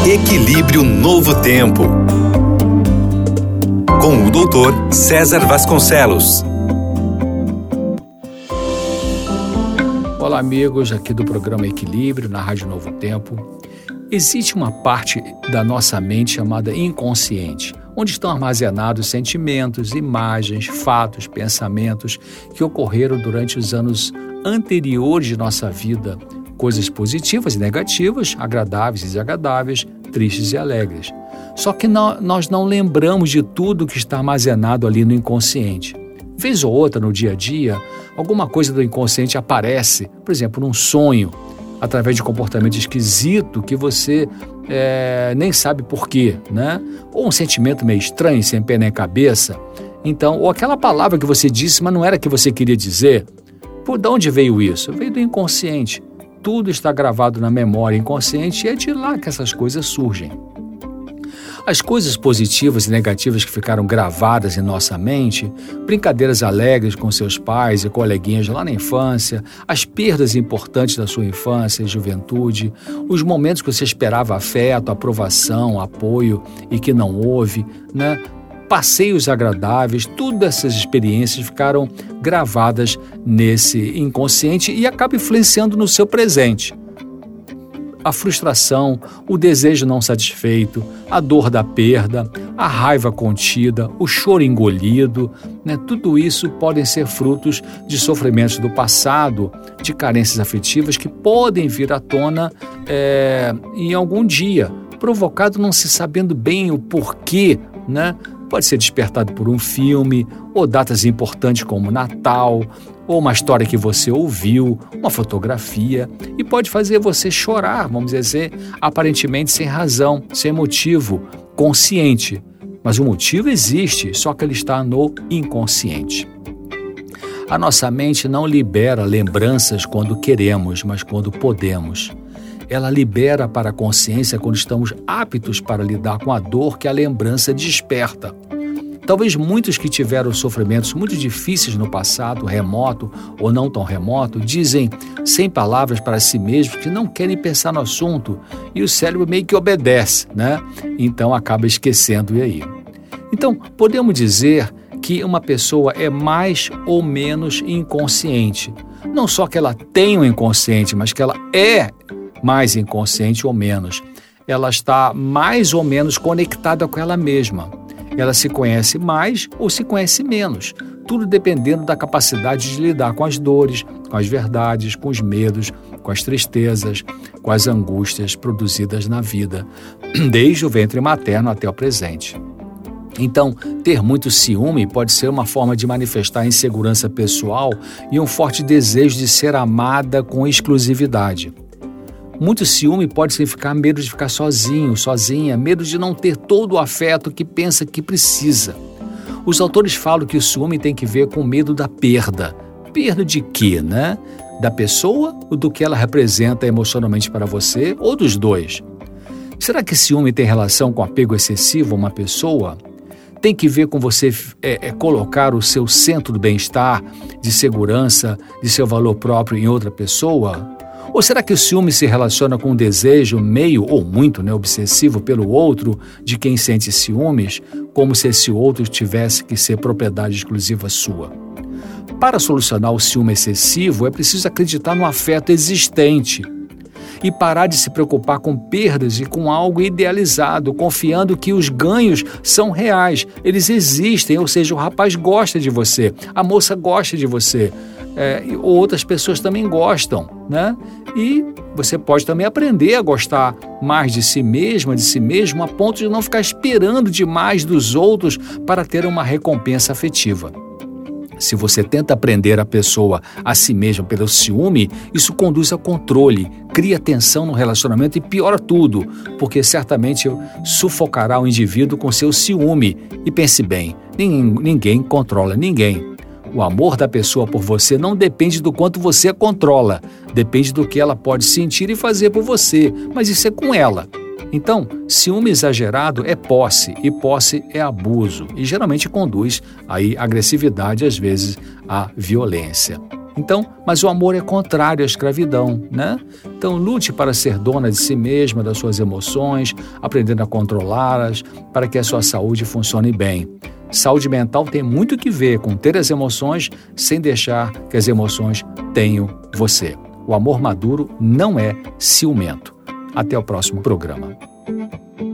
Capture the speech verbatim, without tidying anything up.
Equilíbrio Novo Tempo, com o doutor César Vasconcelos. Olá, amigos aqui do programa Equilíbrio, na Rádio Novo Tempo. Existe uma parte da nossa mente chamada inconsciente, onde estão armazenados sentimentos, imagens, fatos, pensamentos que ocorreram durante os anos anteriores de nossa vida, coisas positivas e negativas, agradáveis e desagradáveis, tristes e alegres. Só que não, nós não lembramos de tudo que está armazenado ali no inconsciente. Vez ou outra, no dia a dia, alguma coisa do inconsciente aparece, por exemplo, num sonho, através de comportamento esquisito que você é, nem sabe por quê, né? Ou um sentimento meio estranho, sem pé nem cabeça. Então, ou aquela palavra que você disse, mas não era a que você queria dizer. Por de onde veio isso? Veio do inconsciente. Tudo está gravado na memória inconsciente e é de lá que essas coisas surgem. As coisas positivas e negativas que ficaram gravadas em nossa mente, brincadeiras alegres com seus pais e coleguinhas lá na infância, as perdas importantes da sua infância e juventude, os momentos que você esperava afeto, aprovação, apoio e que não houve, né? Passeios agradáveis, todas essas experiências ficaram gravadas nesse inconsciente e acabam influenciando no seu presente. A frustração, o desejo não satisfeito, a dor da perda, a raiva contida, o choro engolido, né? Tudo isso podem ser frutos de sofrimentos do passado, de carências afetivas que podem vir à tona é, em algum dia, provocado não se sabendo bem o porquê, né? Pode ser despertado por um filme, ou datas importantes como Natal, ou uma história que você ouviu, uma fotografia, e pode fazer você chorar, vamos dizer, aparentemente sem razão, sem motivo, consciente. Mas o motivo existe, só que ele está no inconsciente. A nossa mente não libera lembranças quando queremos, mas quando podemos. Ela libera para a consciência quando estamos aptos para lidar com a dor que a lembrança desperta. Talvez muitos que tiveram sofrimentos muito difíceis no passado, remoto ou não tão remoto, dizem sem palavras para si mesmos que não querem pensar no assunto e o cérebro meio que obedece, né? Então acaba esquecendo e aí. Então, podemos dizer que uma pessoa é mais ou menos inconsciente. Não só que ela tem um inconsciente, mas que ela é mais inconsciente ou menos. Ela está mais ou menos conectada com ela mesma. Ela se conhece mais ou se conhece menos, tudo dependendo da capacidade de lidar com as dores, com as verdades, com os medos, com as tristezas, com as angústias produzidas na vida, desde o ventre materno até o presente. Então, ter muito ciúme pode ser uma forma de manifestar insegurança pessoal e um forte desejo de ser amada com exclusividade. Muito ciúme pode significar medo de ficar sozinho, sozinha, medo de não ter todo o afeto que pensa que precisa. Os autores falam que o ciúme tem que ver com medo da perda. Perda de quê, né? Da pessoa ou do que ela representa emocionalmente para você, ou dos dois? Será que ciúme tem relação com apego excessivo a uma pessoa? Tem que ver com você é, é, colocar o seu centro do bem-estar, de segurança, de seu valor próprio em outra pessoa? Ou será que o ciúme se relaciona com um desejo meio ou muito, né, obsessivo pelo outro, de quem sente ciúmes, como se esse outro tivesse que ser propriedade exclusiva sua? Para solucionar o ciúme excessivo, é preciso acreditar no afeto existente e parar de se preocupar com perdas e com algo idealizado, confiando que os ganhos são reais, eles existem, ou seja, o rapaz gosta de você, a moça gosta de você, é, ou outras pessoas também gostam, né? E você pode também aprender a gostar mais de si mesma, de si mesmo, a ponto de não ficar esperando demais dos outros para ter uma recompensa afetiva. Se você tenta prender a pessoa a si mesma pelo ciúme, isso conduz ao controle, cria tensão no relacionamento e piora tudo, porque certamente sufocará o indivíduo com seu ciúme. E pense bem, ninguém controla ninguém. O amor da pessoa por você não depende do quanto você a controla, depende do que ela pode sentir e fazer por você, mas isso é com ela. Então, ciúme exagerado é posse, e posse é abuso, e geralmente conduz aí agressividade, às vezes, à violência. Então, mas o amor é contrário à escravidão, né? Então, lute para ser dona de si mesma, das suas emoções, aprendendo a controlá-las, para que a sua saúde funcione bem. Saúde mental tem muito que ver com ter as emoções sem deixar que as emoções tenham você. O amor maduro não é ciumento. Até o próximo programa.